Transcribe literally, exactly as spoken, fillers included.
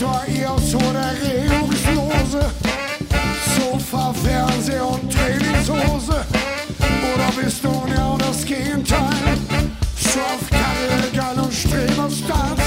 war eher so der Regungslose. Sofa, Fernseher und Trainingshose. Oder bist du genau das Gegenteil? Schorfkarre, geil und Streberstaat.